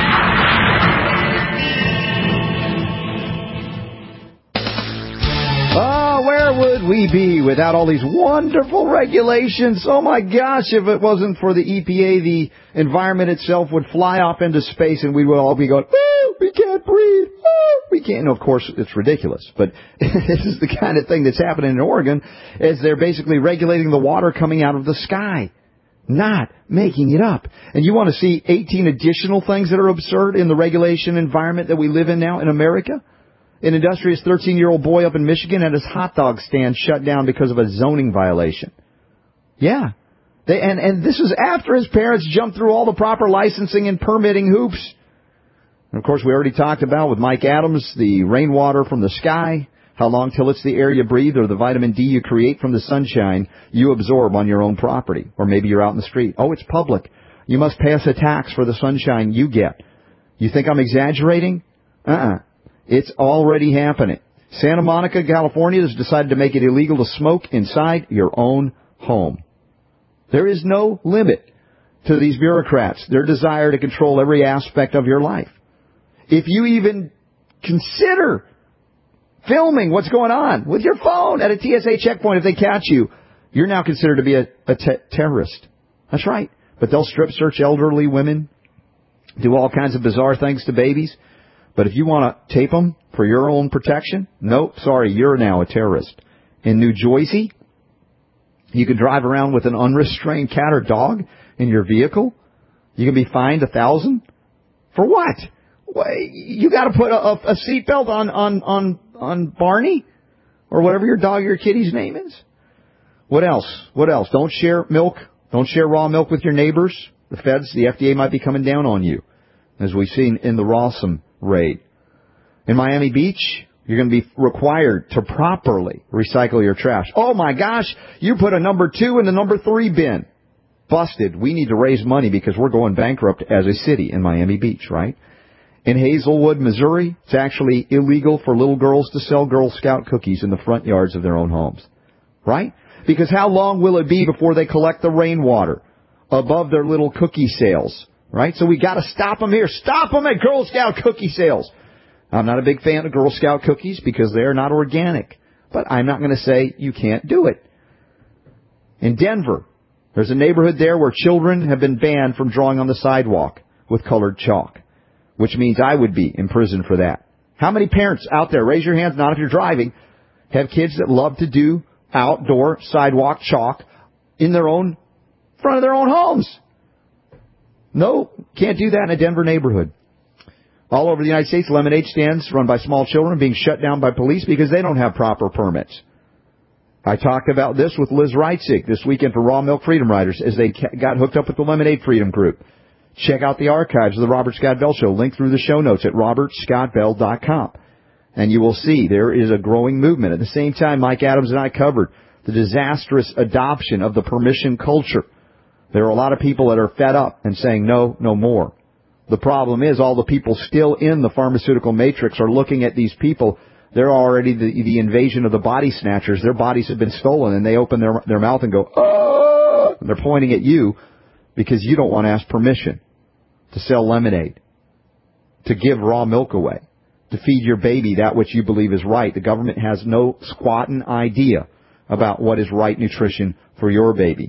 Oh, where would we be without all these wonderful regulations? Oh, my gosh, if it wasn't for the E P A, the environment itself would fly off into space and we would all be going, woo, we can't breathe, woo, we can't. No, of course, it's ridiculous, but this is the kind of thing that's happening in Oregon, as they're basically regulating the water coming out of the sky, not making it up. And you want to see eighteen additional things that are absurd in the regulation environment that we live in now in America? An industrious thirteen-year-old boy up in Michigan had his hot dog stand shut down because of a zoning violation. Yeah. They, and, and this is after his parents jumped through all the proper licensing and permitting hoops. And, of course, we already talked about with Mike Adams, the rainwater from the sky, how long till it's the air you breathe or the vitamin D you create from the sunshine you absorb on your own property. Or maybe you're out in the street. Oh, it's public. You must pay us a tax for the sunshine you get. You think I'm exaggerating? Uh-uh. It's already happening. Santa Monica, California has decided to make it illegal to smoke inside your own home. There is no limit to these bureaucrats, their desire to control every aspect of your life. If you even consider filming what's going on with your phone at a T S A checkpoint, if they catch you, you're now considered to be a, a te- terrorist. That's right. But they'll strip search elderly women, do all kinds of bizarre things to babies. But if you want to tape them for your own protection, nope, sorry, you're now a terrorist. In New Jersey, you can drive around with an unrestrained cat or dog in your vehicle. You can be fined a thousand. For what? You got to put a, a, a seatbelt on, on, on, on Barney or whatever your dog or your kitty's name is. What else? What else? Don't share milk. Don't share raw milk with your neighbors. The feds, the F D A might be coming down on you, as we've seen in the Rawson raid. In Miami Beach, you're going to be required to properly recycle your trash. Oh, my gosh, you put a number two in the number three bin. Busted. We need to raise money because we're going bankrupt as a city in Miami Beach, right? In Hazelwood, Missouri, it's actually illegal for little girls to sell Girl Scout cookies in the front yards of their own homes, right? Because how long will it be before they collect the rainwater above their little cookie sales? Right? So we got to stop them here. Stop them at Girl Scout cookie sales. I'm not a big fan of Girl Scout cookies because they're not organic. But I'm not going to say you can't do it. In Denver, there's a neighborhood there where children have been banned from drawing on the sidewalk with colored chalk, which means I would be in prison for that. How many parents out there, raise your hands, not if you're driving, have kids that love to do outdoor sidewalk chalk in their own front of their own homes. No, can't do that in a Denver neighborhood. All over the United States, lemonade stands run by small children being shut down by police because they don't have proper permits. I talked about this with Liz Reitzig this weekend for Raw Milk Freedom Riders as they got hooked up with the Lemonade Freedom Group. Check out the archives of the Robert Scott Bell Show. Link through the show notes at robert scott bell dot com. And you will see there is a growing movement. At the same time, Mike Adams and I covered the disastrous adoption of the permission culture. There are a lot of people that are fed up and saying, no, no more. The problem is all the people still in the pharmaceutical matrix are looking at these people. They're already the, the invasion of the body snatchers. Their bodies have been stolen, and they open their, their mouth and go, oh! And they're pointing at you because you don't want to ask permission to sell lemonade, to give raw milk away, to feed your baby that which you believe is right. The government has no squatting idea about what is right nutrition for your baby.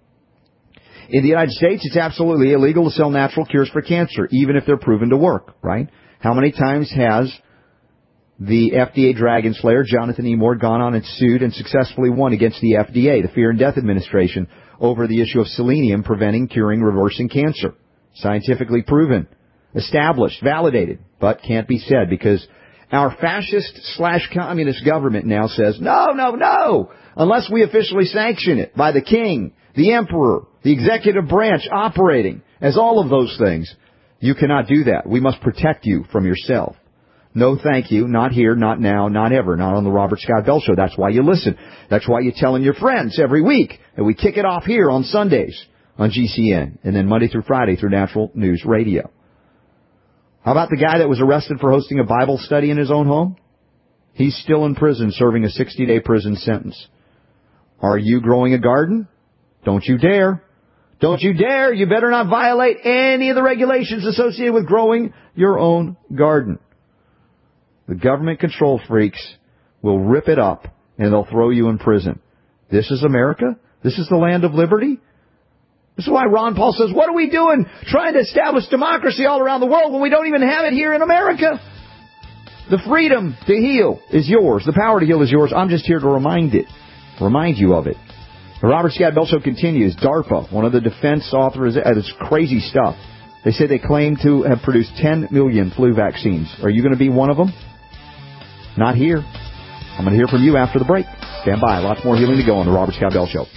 In the United States, it's absolutely illegal to sell natural cures for cancer, even if they're proven to work, right? How many times has the F D A dragon slayer, Jonathan E. Moore, gone on and sued and successfully won against the F D A, the Fear and Death Administration, over the issue of selenium preventing, curing, reversing cancer? Scientifically proven, established, validated, but can't be said because our fascist slash communist government now says, no, no, no, unless we officially sanction it by the king, the emperor, the executive branch operating as all of those things. You cannot do that. We must protect you from yourself. No, thank you. Not here, not now, not ever. Not on the Robert Scott Bell Show. That's why you listen. That's why you're telling your friends every week. And we kick it off here on Sundays on G C N. And then Monday through Friday through Natural News Radio. How about the guy that was arrested for hosting a Bible study in his own home? He's still in prison serving a sixty-day prison sentence. Are you growing a garden? Don't you dare. Don't you dare. You better not violate any of the regulations associated with growing your own garden. The government control freaks will rip it up and they'll throw you in prison. This is America? This is the land of liberty? This is why Ron Paul says, what are we doing trying to establish democracy all around the world when we don't even have it here in America? The freedom to heal is yours. The power to heal is yours. I'm just here to remind it, remind you of it. The Robert Scott Bell Show continues. DARPA, one of the defense authors, it's crazy stuff. They say they claim to have produced ten million flu vaccines. Are you going to be one of them? Not here. I'm going to hear from you after the break. Stand by. Lots more healing to go on the Robert Scott Bell Show.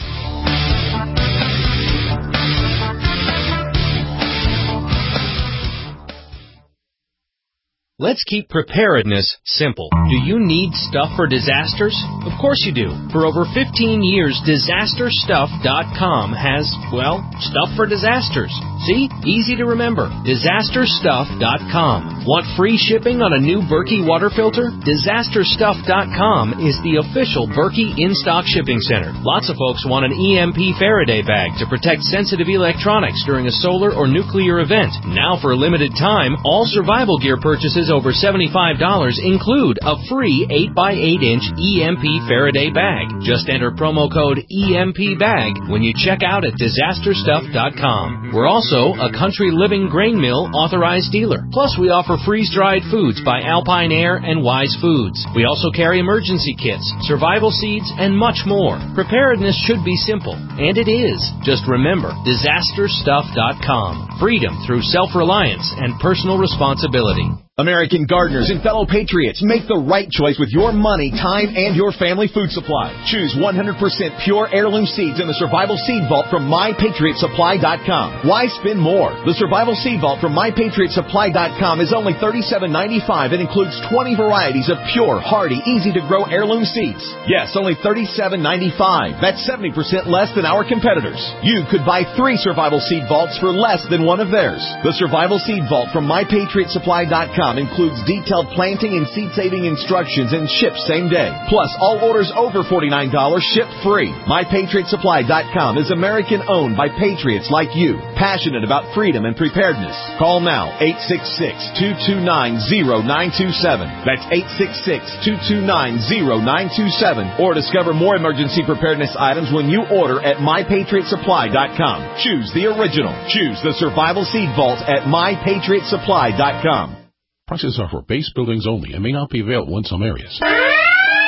Let's keep preparedness simple. Do you need stuff for disasters? Of course you do. For over fifteen years, disaster stuff dot com has, well, stuff for disasters. See? Easy to remember. disaster stuff dot com. Want free shipping on a new Berkey water filter? disaster stuff dot com is the official Berkey in-stock shipping center. Lots of folks want an E M P Faraday bag to protect sensitive electronics during a solar or nuclear event. Now for a limited time, all survival gear purchases over seventy-five dollars include a free eight by eight inch E M P Faraday bag. Just enter promo code E M P bag when you check out at disaster stuff dot com. We're also a Country Living Grain Mill authorized dealer. Plus, we offer freeze-dried foods by Alpine Air and Wise Foods. We also carry emergency kits, survival seeds, and much more. Preparedness should be simple, and it is. Just remember, disaster stuff dot com. Freedom through self-reliance and personal responsibility. American gardeners and fellow patriots, make the right choice with your money, time, and your family food supply. Choose one hundred percent pure heirloom seeds in the Survival Seed Vault from my patriot supply dot com. Why spend more? The Survival Seed Vault from my patriot supply dot com is only thirty-seven ninety-five and includes twenty varieties of pure, hardy, easy-to-grow heirloom seeds. Yes, only thirty-seven ninety-five. That's seventy percent less than our competitors. You could buy three Survival Seed Vaults for less than one of theirs. The Survival Seed Vault from my patriot supply dot com includes detailed planting and seed-saving instructions and ships same day. Plus, all orders over forty-nine dollars ship free. my patriot supply dot com is American-owned by patriots like you, passionate about freedom and preparedness. Call now, eight six six, two two nine, zero nine two seven. That's eight six six, two two nine, zero nine two seven. Or discover more emergency preparedness items when you order at my patriot supply dot com. Choose the original. Choose the Survival Seed Vault at my patriot supply dot com. Prices are for base buildings only and may not be available in some areas.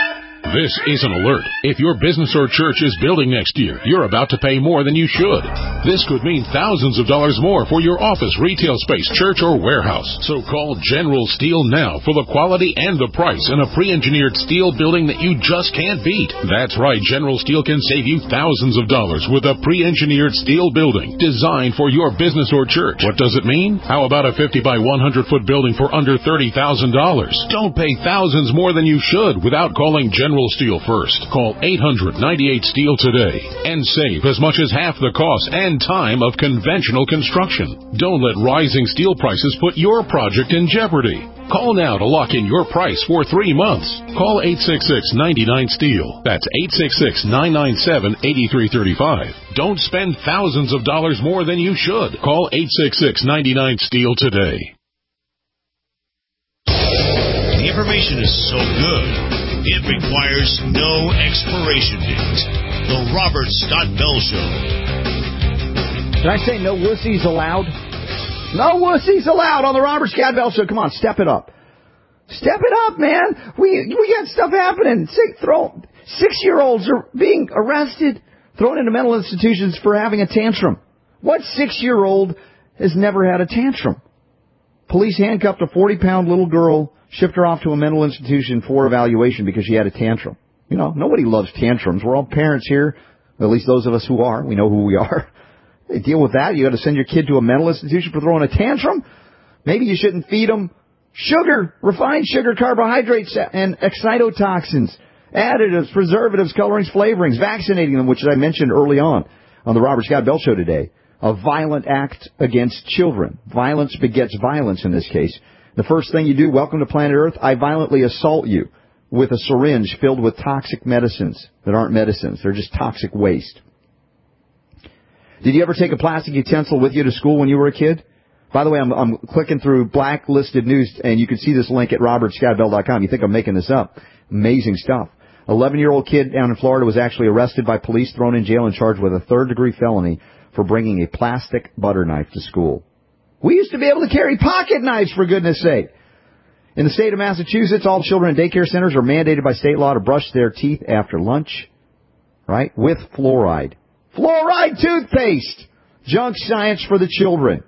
This is an alert. If your business or church is building next year, you're about to pay more than you should. This could mean thousands of dollars more for your office, retail space, church, or warehouse. So call General Steel now for the quality and the price in a pre-engineered steel building that you just can't beat. That's right, General Steel can save you thousands of dollars with a pre-engineered steel building designed for your business or church. What does it mean? How about a fifty by one hundred foot building for under thirty thousand dollars? Don't pay thousands more than you should without calling General Steel first. Call eight hundred ninety-eight steel today and save as much as half the cost and time of conventional construction. Don't let rising steel prices put your project in jeopardy. Call now to lock in your price for three months. Call eight six six, nine nine, steel. That's eight six six, nine nine seven, eight three three five. Don't spend thousands of dollars more than you should. Call eight six six, nine nine, steel today. The information is so good, it requires no expiration date. The Robert Scott Bell Show. Did I say no wussies allowed? No wussies allowed on the Robert Scott Bell Show. Come on, step it up. Step it up, man. We we got stuff happening. Six, throw, six-year-olds are being arrested, thrown into mental institutions for having a tantrum. What six-year-old has never had a tantrum? Police handcuffed a forty-pound little girl, shipped her off to a mental institution for evaluation because she had a tantrum. You know, nobody loves tantrums. We're all parents here, at least those of us who are. We know who we are. They deal with that. You got to send your kid to a mental institution for throwing a tantrum? Maybe you shouldn't feed them sugar, refined sugar, carbohydrates, and excitotoxins, additives, preservatives, colorings, flavorings, vaccinating them, which I mentioned early on on the Robert Scott Bell Show today. A violent act against children. Violence begets violence in this case. The first thing you do, welcome to planet Earth, I violently assault you with a syringe filled with toxic medicines that aren't medicines. They're just toxic waste. Did you ever take a plastic utensil with you to school when you were a kid? By the way, I'm, I'm clicking through blacklisted news, and you can see this link at robert scott bell dot com. You think I'm making this up. Amazing stuff. eleven-year-old kid down in Florida was actually arrested by police, thrown in jail, and charged with a third-degree felony for bringing a plastic butter knife to school. We used to be able to carry pocket knives, for goodness sake. In the state of Massachusetts, all children in daycare centers are mandated by state law to brush their teeth after lunch, right, with fluoride. Fluoride toothpaste! Junk science for the children.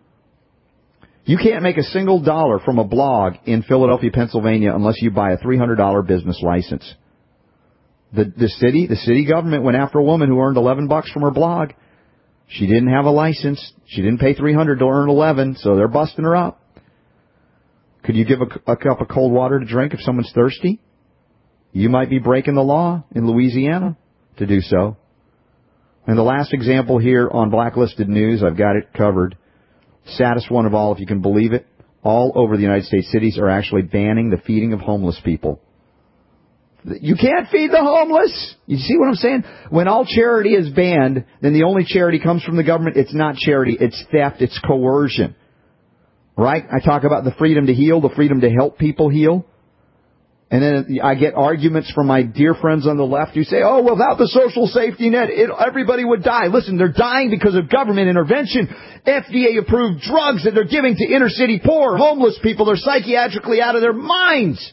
You can't make a single dollar from a blog in Philadelphia, Pennsylvania, unless you buy a three hundred dollars business license. The, the city, the city government went after a woman who earned eleven bucks from her blog. She didn't have a license. She didn't pay three hundred dollars to earn eleven, so they're busting her up. Could you give a, a cup of cold water to drink if someone's thirsty? You might be breaking the law in Louisiana to do so. And the last example here on Blacklisted News, I've got it covered. Saddest one of all, if you can believe it. All over the United States, cities are actually banning the feeding of homeless people. You can't feed the homeless. You see what I'm saying? When all charity is banned, then the only charity comes from the government. It's not charity. It's theft. It's coercion. Right? I talk about the freedom to heal, the freedom to help people heal. And then I get arguments from my dear friends on the left who say, oh, without the social safety net, it, everybody would die. Listen, they're dying because of government intervention. F D A-approved drugs that they're giving to inner-city poor, homeless people. They're psychiatrically out of their minds.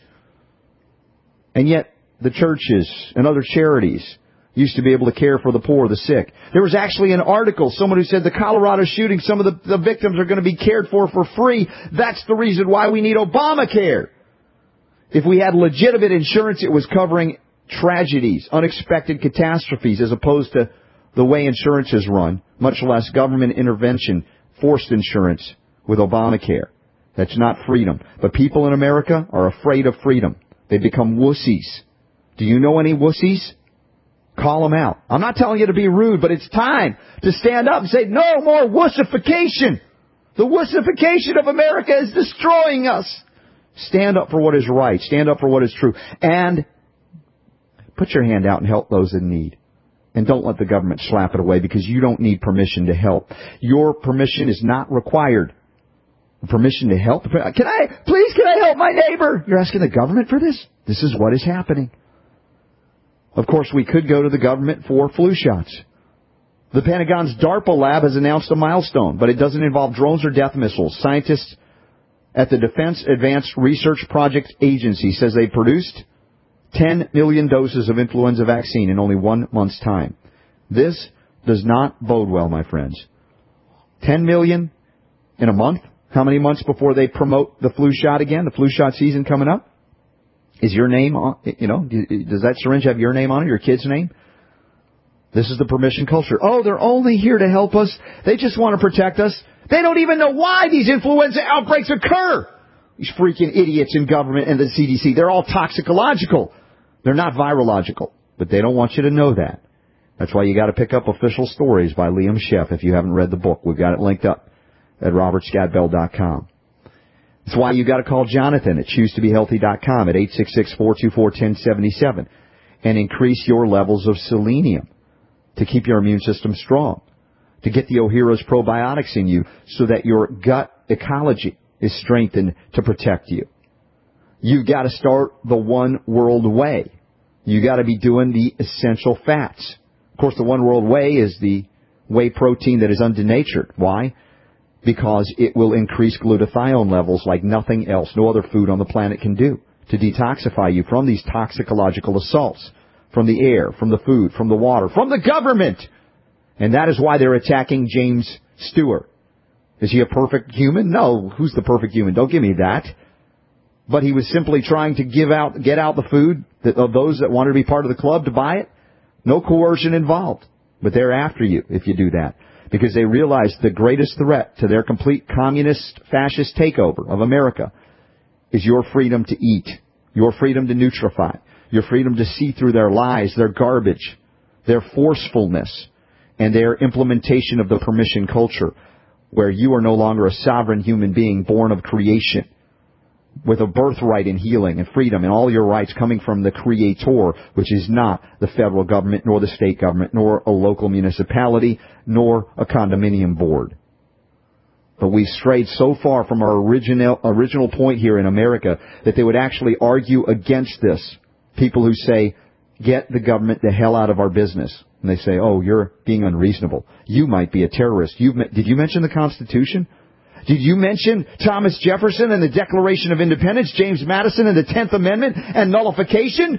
And yet the churches and other charities used to be able to care for the poor, the sick. There was actually an article, someone who said the Colorado shooting, some of the, the victims are going to be cared for for free. That's the reason why we need Obamacare. If we had legitimate insurance, it was covering tragedies, unexpected catastrophes, as opposed to the way insurance is run, much less government intervention, forced insurance with Obamacare. That's not freedom. But people in America are afraid of freedom. They become wussies. Do you know any wussies? Call them out. I'm not telling you to be rude, but it's time to stand up and say, no more wussification. The wussification of America is destroying us. Stand up for what is right. Stand up for what is true. And put your hand out and help those in need. And don't let the government slap it away, because you don't need permission to help. Your permission is not required. Permission to help? Can I, please, can I help my neighbor? You're asking the government for this? This is what is happening. Of course, we could go to the government for flu shots. The Pentagon's DARPA lab has announced a milestone, but it doesn't involve drones or death missiles. Scientists at the Defense Advanced Research Project Agency says they produced ten million doses of influenza vaccine in only one month's time. This does not bode well, my friends. ten million in a month? How many months before they promote the flu shot again, the flu shot season coming up? Is your name on, you know, does that syringe have your name on it, your kid's name? This is the permission culture. Oh, they're only here to help us. They just want to protect us. They don't even know why these influenza outbreaks occur. These freaking idiots in government and the C D C, they're all toxicological. They're not virological, but they don't want you to know that. That's why you got to pick up Official Stories by Liam Sheff if you haven't read the book. We've got it linked up at robert scott bell dot com. That's why you got to call Jonathan at choose to be healthy dot com at eight six six, four two four, one zero seven seven and increase your levels of selenium to keep your immune system strong, to get the O'Hara's probiotics in you so that your gut ecology is strengthened to protect you. You've got to start the One World Way. You got to be doing the essential fats. Of course, the One World Way is the whey protein that is undenatured. Why? Because it will increase glutathione levels like nothing else, no other food on the planet can do, to detoxify you from these toxicological assaults, from the air, from the food, from the water, from the government. And that is why they're attacking James Stewart. Is he a perfect human? No. Who's the perfect human? Don't give me that. But he was simply trying to give out, get out the food that, of those that wanted to be part of the club to buy it. No coercion involved. But they're after you if you do that. Because they realize the greatest threat to their complete communist, fascist takeover of America is your freedom to eat, your freedom to nutrify, your freedom to see through their lies, their garbage, their forcefulness, and their implementation of the permission culture, where you are no longer a sovereign human being born of creation, with a birthright in healing and freedom and all your rights coming from the Creator, which is not the federal government, nor the state government, nor a local municipality, nor a condominium board. But we've strayed so far from our original, original point here in America that they would actually argue against this. People who say, get the government the hell out of our business. And they say, oh, you're being unreasonable. You might be a terrorist. You've, did you mention the Constitution? Did you mention Thomas Jefferson and the Declaration of Independence, James Madison and the tenth Amendment and nullification?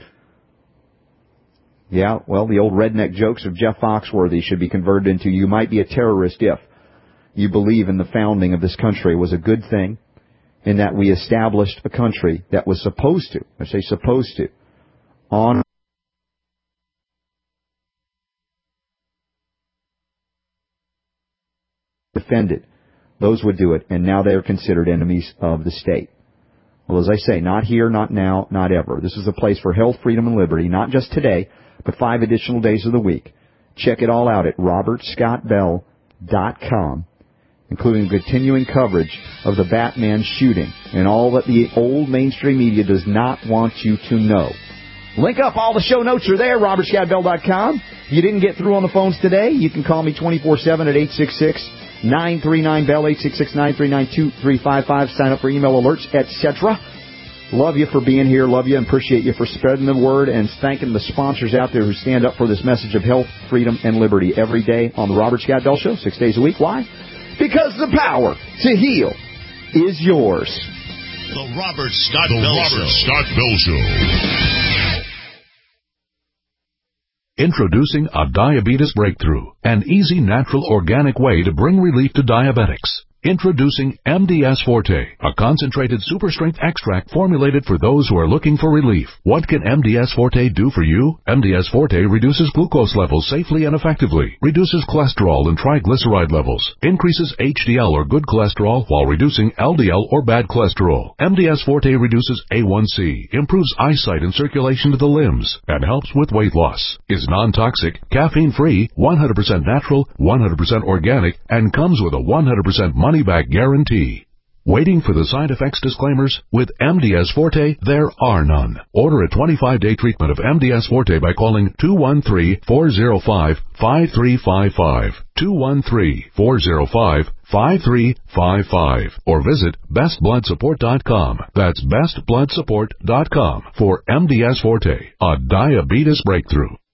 Yeah, well, the old redneck jokes of Jeff Foxworthy should be converted into, you might be a terrorist if you believe in the founding of this country was a good thing, in that we established a country that was supposed to, I say supposed to, honor defended. Those would do it, and now they are considered enemies of the state. Well, as I say, not here, not now, not ever. This is a place for health, freedom, and liberty, not just today, but five additional days of the week. Check it all out at robert scott bell dot com, including continuing coverage of the Batman shooting and all that the old mainstream media does not want you to know. Link up. All the show notes are there, robert scott bell dot com. If you didn't get through on the phones today, you can call me twenty-four seven at eight six six, nine three nine, B E L L, eight six six, nine three nine, two three five five. Sign up for email alerts, et cetera. Love you for being here. Love you and appreciate you for spreading the word and thanking the sponsors out there who stand up for this message of health, freedom, and liberty every day on the Robert Scott Bell Show, six days a week. Why? Because the power to heal is yours. The Robert Scott the Bell Robert Show. Scott Bell Show. Introducing a diabetes breakthrough, an easy, natural, organic way to bring relief to diabetics. Introducing M D S Forte, a concentrated super-strength extract formulated for those who are looking for relief. What can M D S Forte do for you? M D S Forte reduces glucose levels safely and effectively, reduces cholesterol and triglyceride levels, increases H D L or good cholesterol while reducing L D L or bad cholesterol. M D S Forte reduces A one C, improves eyesight and circulation to the limbs, and helps with weight loss. Is non-toxic, caffeine-free, one hundred percent natural, one hundred percent organic, and comes with a one hundred percent money-back guarantee. Waiting for the side effects disclaimers? With M D S Forte, there are none. Order a twenty-five day treatment of M D S Forte by calling two one three, four zero five, five three five five, two one three, four zero five, five three five five, or visit best blood support dot com. That's best blood support dot com for M D S Forte, a diabetes breakthrough.